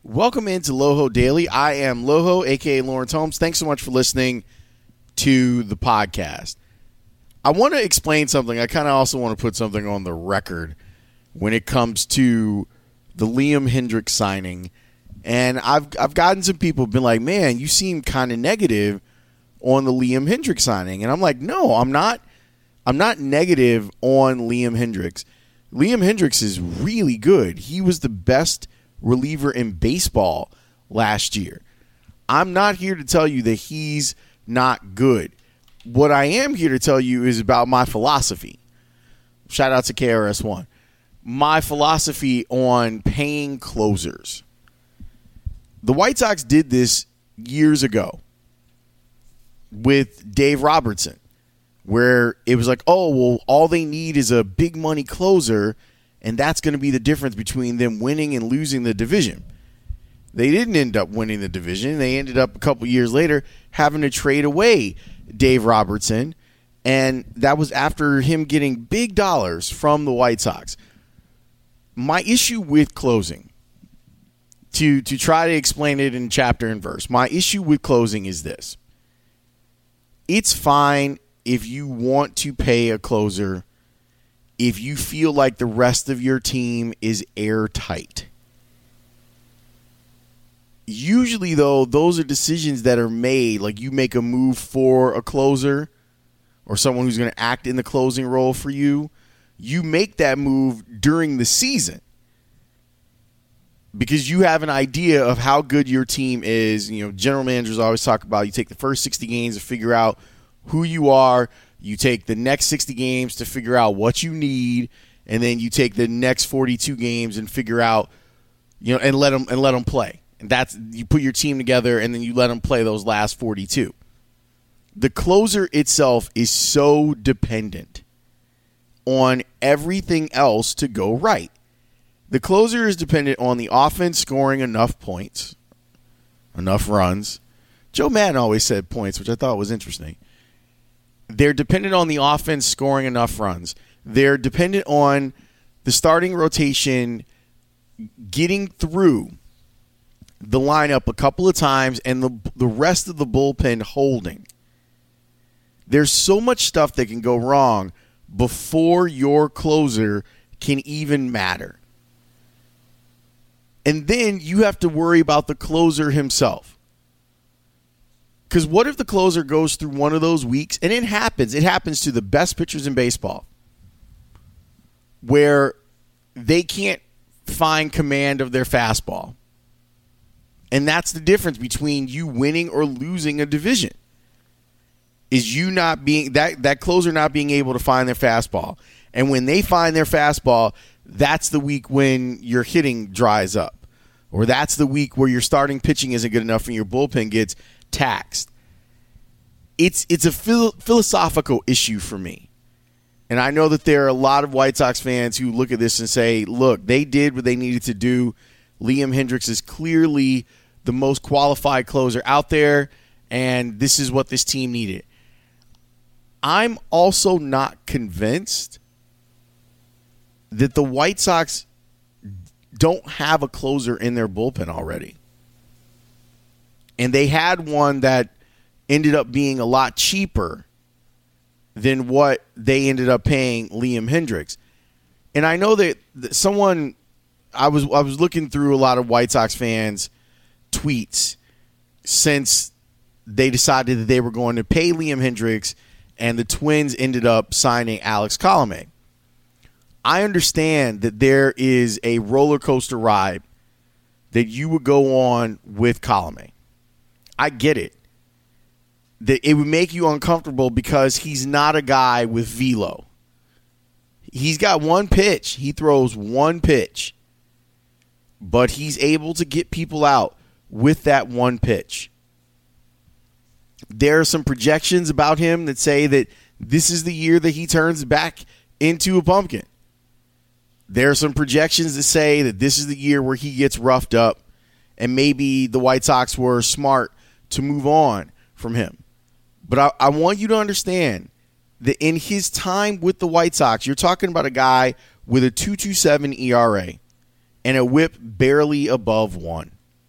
Welcome into Loho Daily. I am Loho, a.k.a. Lawrence Holmes. Thanks so much for listening to the podcast. I want to explain something. I kind of also want to put something on the record when it comes to the Liam Hendriks signing. And I've gotten some people been like, man, you seem kind of negative on the Liam Hendriks signing. And I'm like, no, I'm not negative on Liam Hendriks. Liam Hendriks is really good. He was the best reliever in baseball last year. I'm not here to tell you that he's not good. What I am here to tell you is about my philosophy. Shout out to KRS-One. My philosophy on paying closers. The White Sox did this years ago with Dave Robertson, where it was like, oh, well, all they need is a big money closer, and that's going to be the difference between them winning and losing the division. They didn't end up winning the division. They ended up a couple years later having to trade away Dave Robertson, and that was after him getting big dollars from the White Sox. My issue with closing, to try to explain it in chapter and verse, my issue with closing is this. It's fine if you want to pay a closer if you feel like the rest of your team is airtight. Usually, though, those are decisions that are made, like you make a move for a closer or someone who's going to act in the closing role for you. You make that move during the season because you have an idea of how good your team is. You know, general managers always talk about you take the first 60 games to figure out who you are. You take the next 60 games to figure out what you need, and then you take the next 42 games and figure out, you know, and let them play. And that's, you put your team together and then you let them play those last 42. The closer itself is so dependent on everything else to go right. The closer is dependent on the offense scoring enough points, enough runs. Joe Madden always said points, which I thought was interesting. They're dependent on the offense scoring enough runs. They're dependent on the starting rotation getting through the lineup a couple of times and the rest of the bullpen holding. There's so much stuff that can go wrong before your closer can even matter. And then you have to worry about the closer himself. Because what if the closer goes through one of those weeks, and it happens to the best pitchers in baseball, where they can't find command of their fastball. And that's the difference between you winning or losing a division. Is you not being that closer not being able to find their fastball. And when they find their fastball, that's the week when your hitting dries up. Or that's the week where your starting pitching isn't good enough and your bullpen gets taxed. It's a philosophical issue for me. And I know that there are a lot of White Sox fans who look at this and say, look, they did what they needed to do. Liam Hendriks is clearly the most qualified closer out there, and this is what this team needed. I'm also not convinced that the White Sox don't have a closer in their bullpen already. And they had one that ended up being a lot cheaper than what they ended up paying Liam Hendriks. And I know that someone, I was looking through a lot of White Sox fans' tweets since they decided that they were going to pay Liam Hendriks and the Twins ended up signing Alex Colomé. I understand that there is a roller coaster ride that you would go on with Colomé. I get it. That it would make you uncomfortable because he's not a guy with velo. He's got one pitch. He throws one pitch. But he's able to get people out with that one pitch. There are some projections about him that say that this is the year that he turns back into a pumpkin. There are some projections that say that this is the year where he gets roughed up and maybe the White Sox were smart to move on from him. But I want you to understand that in his time with the White Sox, you're talking about a guy with a 2.27 ERA and a whip barely above 1.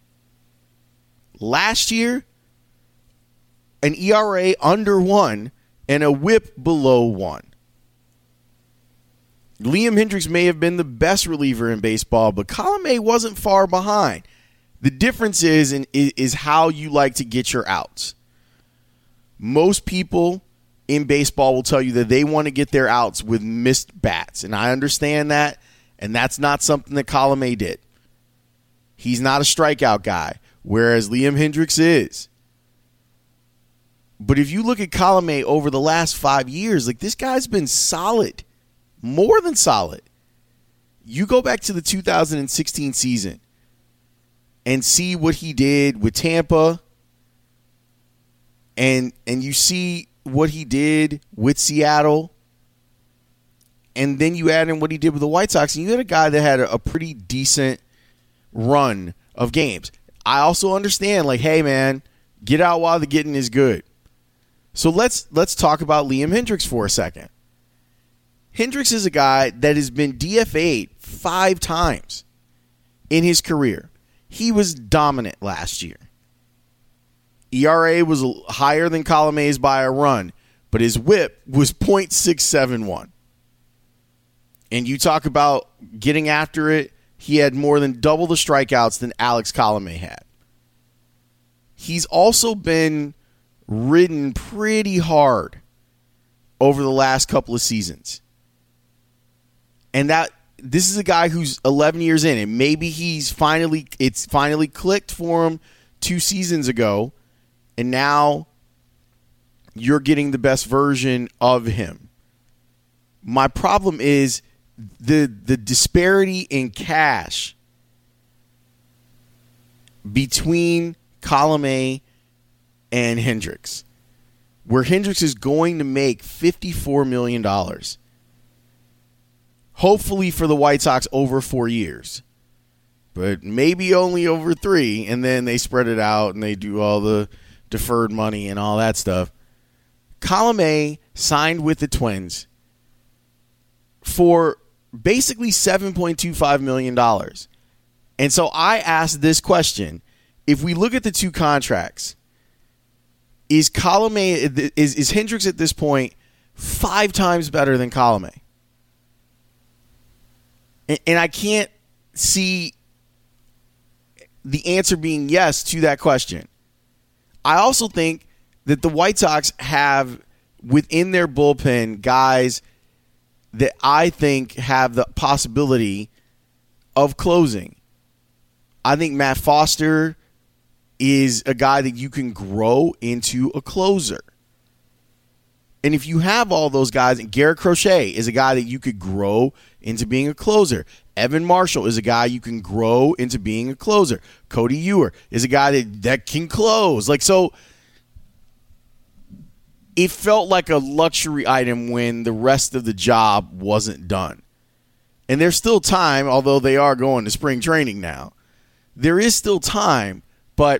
Last year, an ERA under 1 and a whip below 1. Liam Hendriks may have been the best reliever in baseball, but Colomé wasn't far behind. The difference is how you like to get your outs. Most people in baseball will tell you that they want to get their outs with missed bats, and I understand that, and that's not something that Colomé did. He's not a strikeout guy, whereas Liam Hendriks is. But if you look at Colomé over the last 5 years, like, this guy's been solid. More than solid. You go back to the 2016 season and see what he did with Tampa, and you see what he did with Seattle, and then you add in what he did with the White Sox, and you had a guy that had a pretty decent run of games. I also understand, like, hey, man, get out while the getting is good. So let's talk about Liam Hendriks for a second. Hendriks is a guy that has been DFA'd 5 times in his career. He was dominant last year. ERA was higher than Colomé's by a run, but his whip was .671. And you talk about getting after it, he had more than double the strikeouts than Alex Colomé had. He's also been ridden pretty hard over the last couple of seasons. And this is a guy who's 11 years in, and maybe it's finally clicked for him 2 seasons ago, and now you're getting the best version of him. My problem is the disparity in cash between Colomé and Hendriks, where Hendriks is going to make $54 million. Hopefully for the White Sox over 4 years, but maybe only over 3, and then they spread it out and they do all the deferred money and all that stuff. Colomé signed with the Twins for basically $7.25 million. And so I asked this question. If we look at the 2 contracts, is Hendriks at this point 5 times better than Colomé? And I can't see the answer being yes to that question. I also think that the White Sox have within their bullpen guys that I think have the possibility of closing. I think Matt Foster is a guy that you can grow into a closer. And if you have all those guys, and Garrett Crochet is a guy that you could grow into being a closer. Evan Marshall is a guy you can grow into being a closer. Cody Ewer is a guy that can close. Like, so it felt like a luxury item when the rest of the job wasn't done. And there's still time, although they are going to spring training now. There is still time, but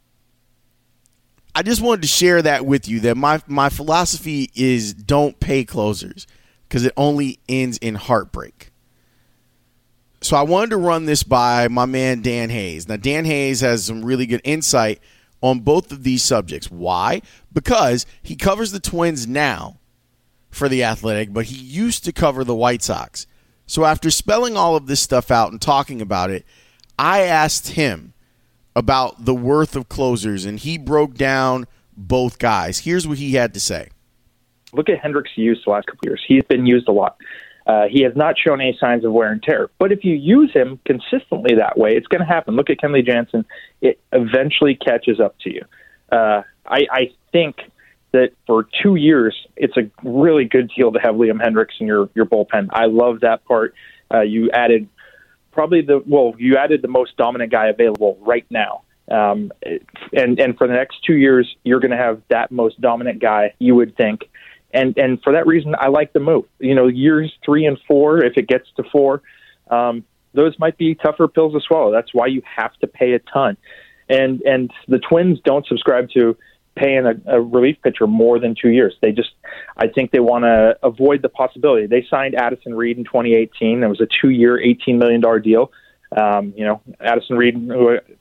I just wanted to share that with you, that my philosophy is don't pay closers because it only ends in heartbreak. So I wanted to run this by my man Dan Hayes. Now, Dan Hayes has some really good insight on both of these subjects. Why? Because he covers the Twins now for The Athletic, but he used to cover the White Sox. So after spelling all of this stuff out and talking about it, I asked him about the worth of closers, and he broke down both guys. Here's what he had to say. Look at Hendriks' use the last couple of years. He's been used a lot. He has not shown any signs of wear and tear. But if you use him consistently that way, it's going to happen. Look at Kenley Jansen. It eventually catches up to you. I think that for 2 years, it's a really good deal to have Liam Hendriks in your bullpen. I love that part. You added you added the most dominant guy available right now. And for the next 2 years, you're going to have that most dominant guy, you would think. And for that reason, I like the move. You know, years 3 and 4, if it gets to 4, those might be tougher pills to swallow. That's why you have to pay a ton. And the Twins don't subscribe to paying a relief pitcher more than 2 years. I think they want to avoid the possibility. They signed Addison Reed in 2018. It was a 2-year, $18 million deal. Addison Reed, who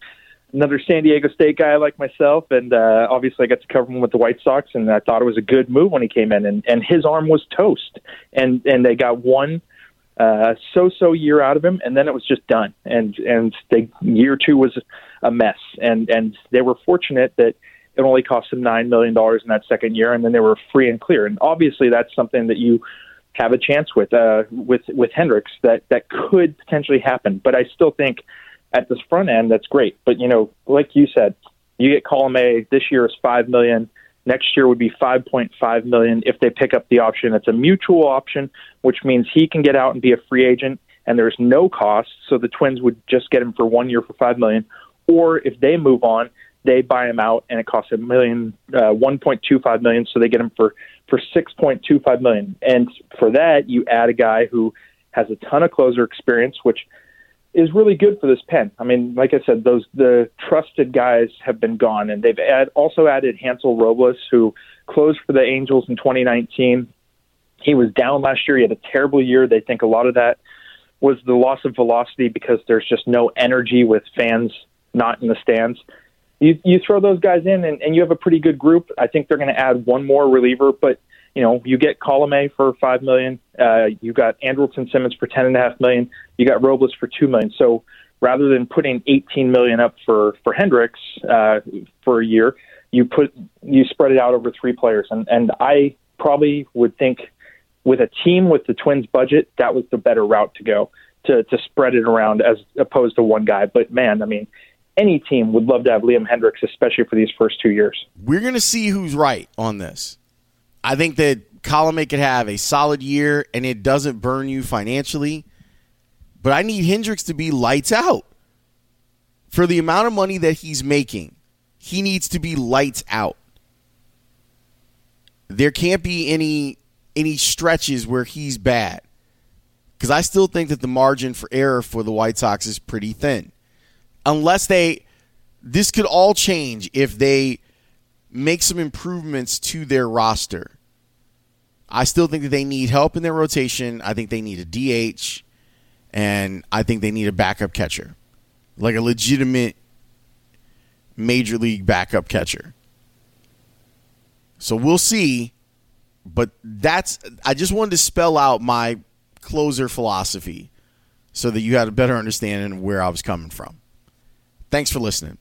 another San Diego State guy like myself, and obviously I got to cover him with the White Sox, and I thought it was a good move when he came in, and his arm was toast, and they got one so-so year out of him, and then it was just done, and year two was a mess, and they were fortunate that it only cost them $9 million in that second year, and then they were free and clear, and obviously that's something that you have a chance with Hendricks that could potentially happen, but I still think at this front end, that's great. But, like you said, you get Colomé, this year is $5 million. Next year would be $5.5 million if they pick up the option. It's a mutual option, which means he can get out and be a free agent, and there's no cost. So the Twins would just get him for 1 year for $5 million. Or if they move on, they buy him out, and it costs $1.25 million. So they get him for $6.25 million. And for that, you add a guy who has a ton of closer experience, which is really good for this pen. I mean, like I said, the trusted guys have been gone, and they've also added Hansel Robles, who closed for the Angels in 2019. He was down last year. He had a terrible year. They think a lot of that was the loss of velocity because there's just no energy with fans not in the stands. You throw those guys in, and you have a pretty good group. I think they're going to add one more reliever, but you get Colomé for $5 million. You got Andrelton Simmons for $10.5 million. You got Robles for $2 million. So rather than putting $18 million up for Hendricks for a year, you spread it out over 3 players. And I probably would think with a team with the Twins budget, that was the better route to go to spread it around as opposed to one guy. But man, I mean, any team would love to have Liam Hendricks, especially for these first 2 years. We're going to see who's right on this. I think that Colomé could have a solid year and it doesn't burn you financially, but I need Hendricks to be lights out. For the amount of money that he's making, he needs to be lights out. There can't be any stretches where he's bad, because I still think that the margin for error for the White Sox is pretty thin. Unless this could all change if they make some improvements to their roster. I still think that they need help in their rotation. I think they need a DH, and I think they need a backup catcher, like a legitimate major league backup catcher. So we'll see, but I just wanted to spell out my closer philosophy so that you had a better understanding of where I was coming from. Thanks for listening.